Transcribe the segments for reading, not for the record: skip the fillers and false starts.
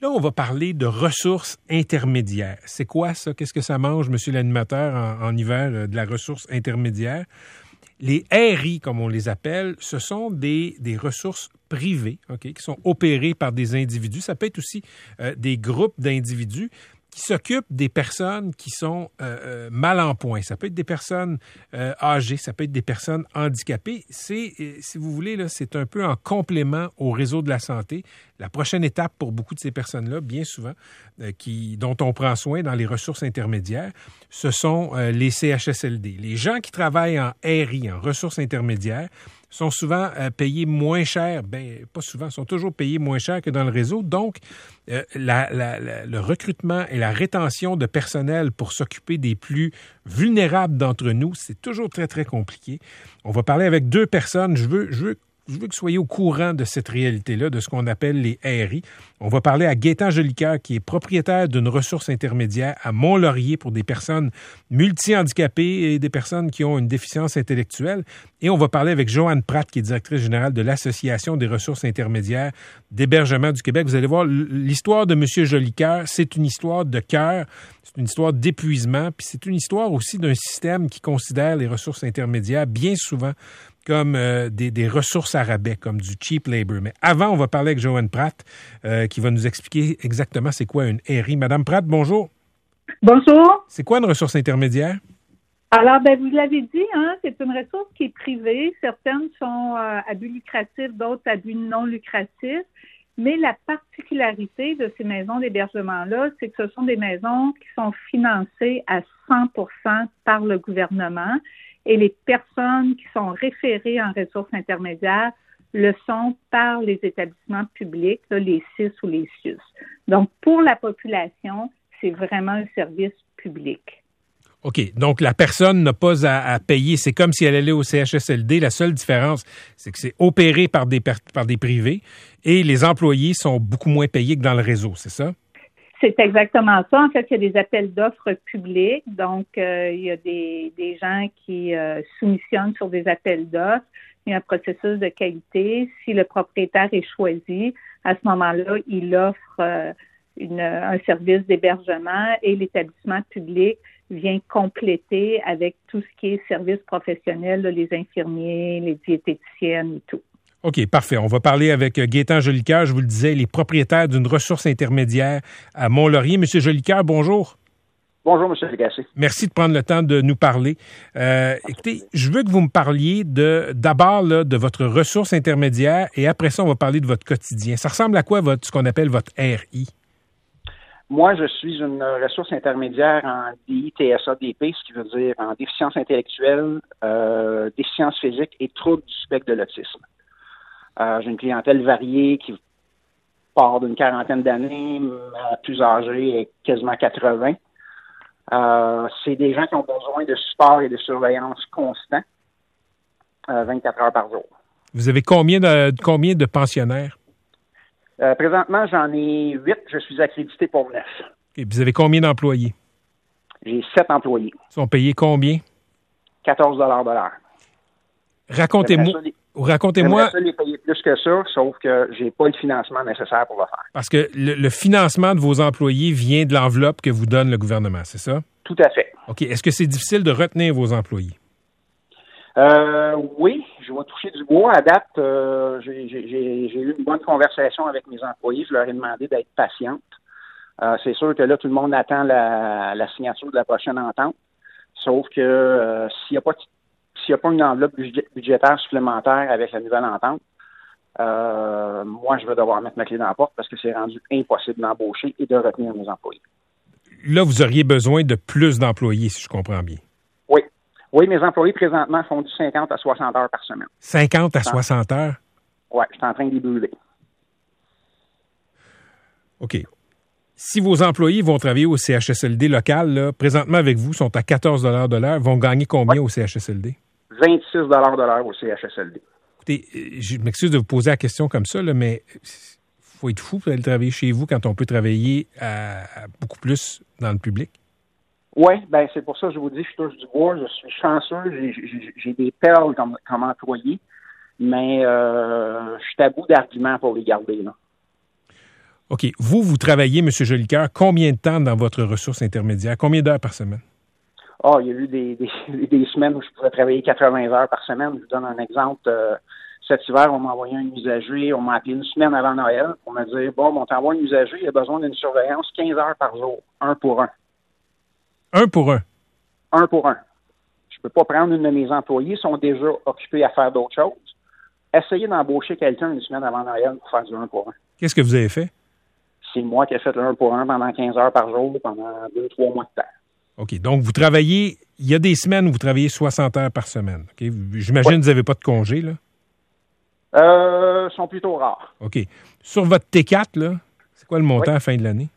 Là, on va parler de ressources intermédiaires. C'est quoi ça? Qu'est-ce que ça mange, monsieur l'animateur, en hiver, de la ressource intermédiaire? Les RI, comme on les appelle, ce sont des ressources privées, OK, qui sont opérées par des individus. Ça peut être aussi des groupes d'individus qui s'occupent des personnes qui sont mal en point. Ça peut être des personnes âgées, ça peut être des personnes handicapées. C'est, si vous voulez, là, c'est un peu en complément au réseau de la santé. La prochaine étape pour beaucoup de ces personnes-là, bien souvent, dont on prend soin dans les ressources intermédiaires, ce sont les CHSLD. Les gens qui travaillent en RI, en ressources intermédiaires, sont souvent payés moins cher, pas souvent, sont toujours payés moins cher que dans le réseau. Donc, le recrutement et la rétention de personnel pour s'occuper des plus vulnérables d'entre nous, c'est toujours très, très compliqué. On va parler avec deux personnes. Je veux que vous soyez au courant de cette réalité-là, de ce qu'on appelle les RI. On va parler à Gaétan Jolicoeur, qui est propriétaire d'une ressource intermédiaire à Mont-Laurier pour des personnes multi-handicapées et des personnes qui ont une déficience intellectuelle. Et on va parler avec Joanne Pratt, qui est directrice générale de l'Association des ressources intermédiaires d'hébergement du Québec. Vous allez voir, l'histoire de M. Jolicoeur, c'est une histoire de cœur, c'est une histoire d'épuisement, puis c'est une histoire aussi d'un système qui considère les ressources intermédiaires bien souvent comme des ressources à rabais, comme du cheap labor. Mais avant, on va parler avec Joanne Pratt, qui va nous expliquer exactement c'est quoi une RI. Madame Pratt, bonjour. Bonjour. C'est quoi une ressource intermédiaire? Alors, vous l'avez dit, c'est une ressource qui est privée. Certaines sont à but lucratif, d'autres à but non lucratif. Mais la particularité de ces maisons d'hébergement-là, c'est que ce sont des maisons qui sont financées à 100% par le gouvernement. Et les personnes qui sont référées en ressources intermédiaires le sont par les établissements publics, là, les CIS ou les CIUS. Donc, pour la population, c'est vraiment un service public. OK. Donc, la personne n'a pas à payer. C'est comme si elle allait au CHSLD. La seule différence, c'est que c'est opéré par des privés et les employés sont beaucoup moins payés que dans le réseau, c'est ça? C'est exactement ça. En fait, il y a des appels d'offres publics. Donc, il y a des gens qui soumissionnent sur des appels d'offres. Il y a un processus de qualité. Si le propriétaire est choisi, à ce moment-là, il offre un service d'hébergement et l'établissement public vient compléter avec tout ce qui est services professionnels, là, les infirmiers, les diététiciennes et tout. OK, parfait. On va parler avec Gaétan Jolicoeur. Je vous le disais, il est propriétaire d'une ressource intermédiaire à Mont-Laurier. Monsieur Jolicoeur, bonjour. Bonjour, M. Lagacé. Merci de prendre le temps de nous parler. Écoutez, je veux que vous me parliez d'abord de votre ressource intermédiaire et après ça, on va parler de votre quotidien. Ça ressemble à quoi ce qu'on appelle votre RI? Moi, je suis une ressource intermédiaire en DI-TSA-DP, ce qui veut dire en déficience intellectuelle, déficience physique et troubles du spectre de l'autisme. J'ai une clientèle variée qui part d'une quarantaine d'années à plus âgée et quasiment 80. C'est des gens qui ont besoin de support et de surveillance constant, 24 heures par jour. Vous avez combien de pensionnaires? Présentement, j'en ai 8. Je suis accrédité pour 9. Et vous avez combien d'employés? J'ai 7 employés. Ils sont payés combien? 14 de l'heure. Racontez-moi. J'aimerais ça les payer plus que ça, sauf que j'ai pas le financement nécessaire pour le faire. Parce que le financement de vos employés vient de l'enveloppe que vous donne le gouvernement, c'est ça? Tout à fait. OK. Est-ce que c'est difficile de retenir vos employés? Oui, je vais toucher du bois. À date, j'ai eu une bonne conversation avec mes employés. Je leur ai demandé d'être patientes. C'est sûr que là, tout le monde attend la signature de la prochaine entente. Sauf que s'il n'y a pas une enveloppe budgétaire supplémentaire avec la nouvelle entente, moi, je vais devoir mettre ma clé dans la porte parce que c'est rendu impossible d'embaucher et de retenir mes employés. Là, vous auriez besoin de plus d'employés, si je comprends bien. Oui. Oui, mes employés, présentement, font du 50 à 60 heures par semaine. 50 à 60 heures? Oui, je suis en train de les brûler. OK. Si vos employés vont travailler au CHSLD local, là, présentement avec vous, sont à 14 de l'heure, vont gagner combien au CHSLD? 26 de l'heure au CHSLD. Écoutez, je m'excuse de vous poser la question comme ça, là, mais il faut être fou pour aller travailler chez vous quand on peut travailler à beaucoup plus dans le public. Oui, c'est pour ça que je vous dis, je touche du bois, je suis chanceux, j'ai des perles comme employé, mais je suis à bout d'arguments pour les garder, là. OK. Vous travaillez, M. Jolicoeur, combien de temps dans votre ressource intermédiaire? Combien d'heures par semaine? Ah, il y a eu des semaines où je pouvais travailler 80 heures par semaine. Je vous donne un exemple. Cet hiver, on m'a envoyé un usager. On m'a appelé une semaine avant Noël pour me dire, bon, on t'envoie un usager, il a besoin d'une surveillance 15 heures par jour, 1 pour 1. 1 pour 1? 1 pour 1. Je peux pas prendre une de mes employés, ils sont déjà occupés à faire d'autres choses. Essayez d'embaucher quelqu'un une semaine avant Noël pour faire du 1 pour 1. Qu'est-ce que vous avez fait? C'est moi qui ai fait le 1 pour 1 pendant 15 heures par jour pendant 2-3 mois de temps. OK. Donc, vous travaillez, il y a des semaines où vous travaillez 60 heures par semaine. Okay? J'imagine que vous n'avez pas de congé, là? Sont plutôt rares. OK. Sur votre T4, là, c'est quoi le montant à la fin de l'année?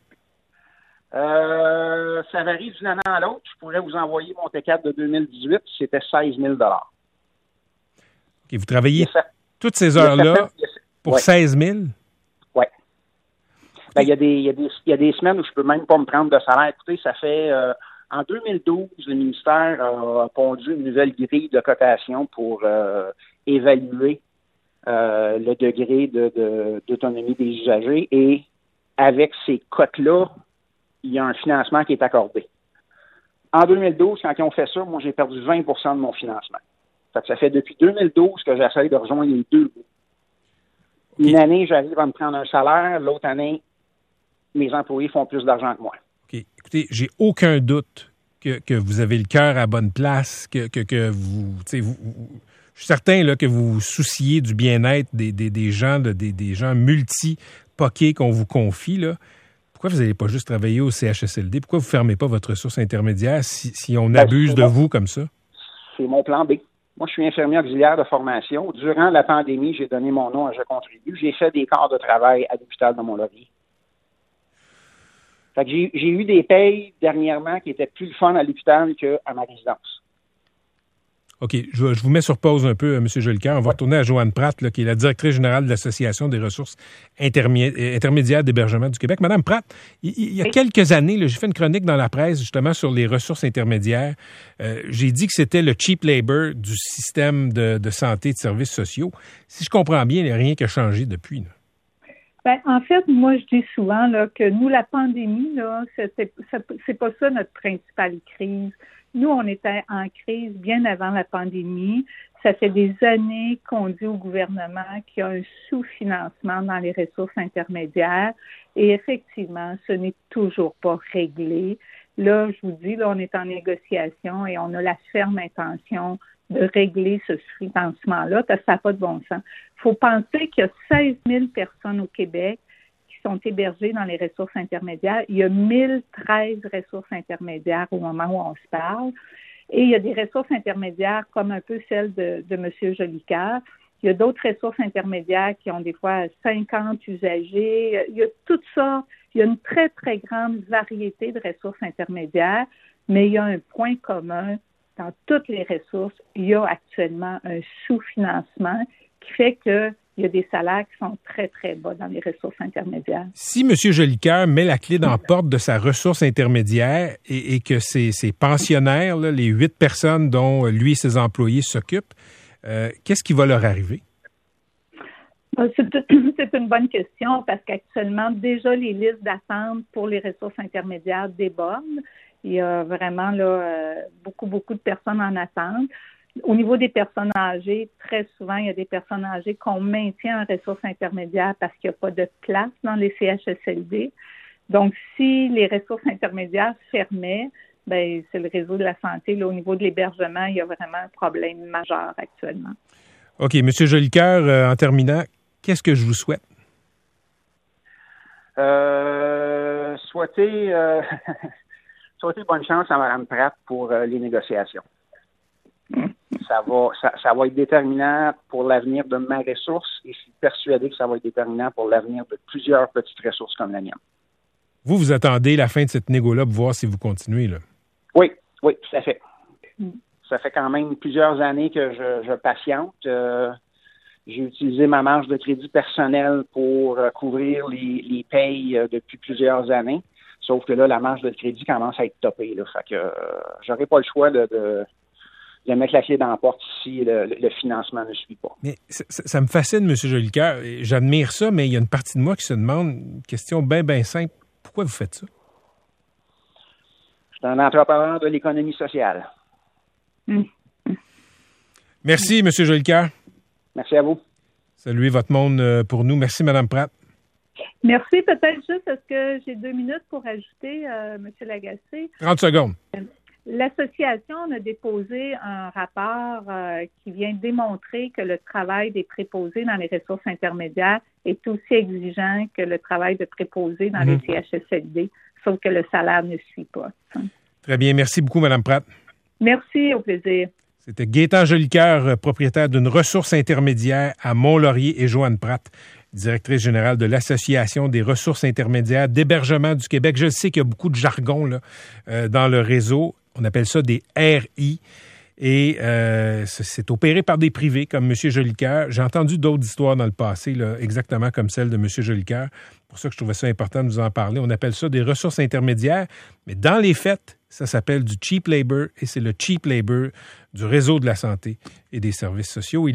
Ça varie d'une année à l'autre. Je pourrais vous envoyer mon T4 de 2018. C'était 16 000 $. OK. Vous travaillez toutes ces heures-là pour 16 000? Oui. Ben, il y a des semaines où je peux même pas me prendre de salaire. Écoutez, ça fait... en 2012, le ministère a pondu une nouvelle grille de cotation pour évaluer le degré d'autonomie des usagers. Et avec ces cotes-là, il y a un financement qui est accordé. En 2012, quand ils ont fait ça, moi, j'ai perdu 20 % de mon financement. Ça fait depuis 2012 que j'essaie de rejoindre les deux bouts. Okay. Une année, j'arrive à me prendre un salaire. L'autre année, mes employés font plus d'argent que moi. OK. Écoutez, j'ai aucun doute que vous avez le cœur à bonne place, que vous, je suis certain là, que vous vous souciez du bien-être des gens, des gens multi-poqués qu'on vous confie, là. Pourquoi vous n'allez pas juste travailler au CHSLD? Pourquoi vous ne fermez pas votre ressource intermédiaire si on abuse de vous comme ça? C'est mon plan B. Moi, je suis infirmier auxiliaire de formation. Durant la pandémie, j'ai donné mon nom à Je contribue. J'ai fait des quarts de travail à l'hôpital de Mont-Laurier. Fait que j'ai eu des payes dernièrement qui étaient plus le fun à l'hôpital qu'à ma résidence. OK. Je vous mets sur pause un peu, M. Jolicoeur. On va retourner à Joanne Pratt, là, qui est la directrice générale de l'Association des ressources intermédiaires d'hébergement du Québec. Madame Pratt, il y a quelques années, là, j'ai fait une chronique dans la presse justement sur les ressources intermédiaires. J'ai dit que c'était le cheap labor du système de santé et de services sociaux. Si je comprends bien, il n'y a rien qui a changé depuis. Là. Ben, en fait, moi, je dis souvent là, que nous, la pandémie, là, c'est pas ça notre principale crise. Nous, on était en crise bien avant la pandémie. Ça fait des années qu'on dit au gouvernement qu'il y a un sous-financement dans les ressources intermédiaires. Et effectivement, ce n'est toujours pas réglé. Là, je vous dis, là, on est en négociation et on a la ferme intention de régler ce financement-là, parce que ça n'a pas de bon sens. Il faut penser qu'il y a 16 000 personnes au Québec qui sont hébergées dans les ressources intermédiaires. Il y a 1013 ressources intermédiaires au moment où on se parle. Et il y a des ressources intermédiaires comme un peu celle de M. Jolicoeur. Il y a d'autres ressources intermédiaires qui ont des fois 50 usagers. Il y a toutes sortes. Il y a une très, très grande variété de ressources intermédiaires, mais il y a un point commun. Dans toutes les ressources, il y a actuellement un sous-financement qui fait qu'il y a des salaires qui sont très, très bas dans les ressources intermédiaires. Si M. Jolicoeur met la clé dans la porte de sa ressource intermédiaire et que ses pensionnaires, là, les 8 personnes dont lui et ses employés s'occupent, qu'est-ce qui va leur arriver? C'est une bonne question parce qu'actuellement, déjà, les listes d'attente pour les ressources intermédiaires débordent. Il y a vraiment là beaucoup de personnes en attente. Au niveau des personnes âgées, très souvent, il y a des personnes âgées qu'on maintient en ressources intermédiaires parce qu'il n'y a pas de place dans les CHSLD. Donc, si les ressources intermédiaires fermaient, ben c'est le réseau de la santé. Là, au niveau de l'hébergement, il y a vraiment un problème majeur actuellement. OK. M. Jolicoeur, en terminant, qu'est-ce que je vous souhaite? Souhaiter bonne chance à Mme Pratt pour les négociations. Ça va être déterminant pour l'avenir de ma ressource et je suis persuadé que ça va être déterminant pour l'avenir de plusieurs petites ressources comme la mienne. Vous attendez la fin de cette négo-là pour voir si vous continuez, là? Oui, tout à fait. Ça fait quand même plusieurs années que je patiente. J'ai utilisé ma marge de crédit personnelle pour couvrir les payes depuis plusieurs années. Sauf que là, la marge de crédit commence à être topée. Là. Fait que j'aurais pas le choix de de mettre la clé dans la porte si le financement ne suit pas. Mais ça me fascine, M. Jolicoeur. J'admire ça, mais il y a une partie de moi qui se demande une question bien simple. Pourquoi vous faites ça? Je suis un entrepreneur de l'économie sociale. Merci, M. Jolicoeur. Merci à vous. Saluez votre monde pour nous. Merci, Mme Pratt. Merci. Peut-être juste, est-ce que j'ai 2 minutes pour ajouter, M. Lagacé? 30 secondes. L'association a déposé un rapport qui vient démontrer que le travail des préposés dans les ressources intermédiaires est aussi exigeant que le travail de préposés dans les CHSLD, sauf que le salaire ne suit pas. Très bien. Merci beaucoup, Mme Pratt. Merci, au plaisir. C'était Gaétan Jolicoeur, propriétaire d'une ressource intermédiaire à Mont-Laurier, et Joanne Pratt, directrice générale de l'Association des ressources intermédiaires d'hébergement du Québec. Je sais qu'il y a beaucoup de jargon là, dans le réseau. On appelle ça des RI. Et c'est opéré par des privés comme M. Jolicoeur. J'ai entendu d'autres histoires dans le passé, là, exactement comme celle de M. Jolicoeur. C'est pour ça que je trouvais ça important de vous en parler. On appelle ça des ressources intermédiaires. Mais dans les faits, ça s'appelle du cheap labor et c'est le cheap labor du réseau de la santé et des services sociaux.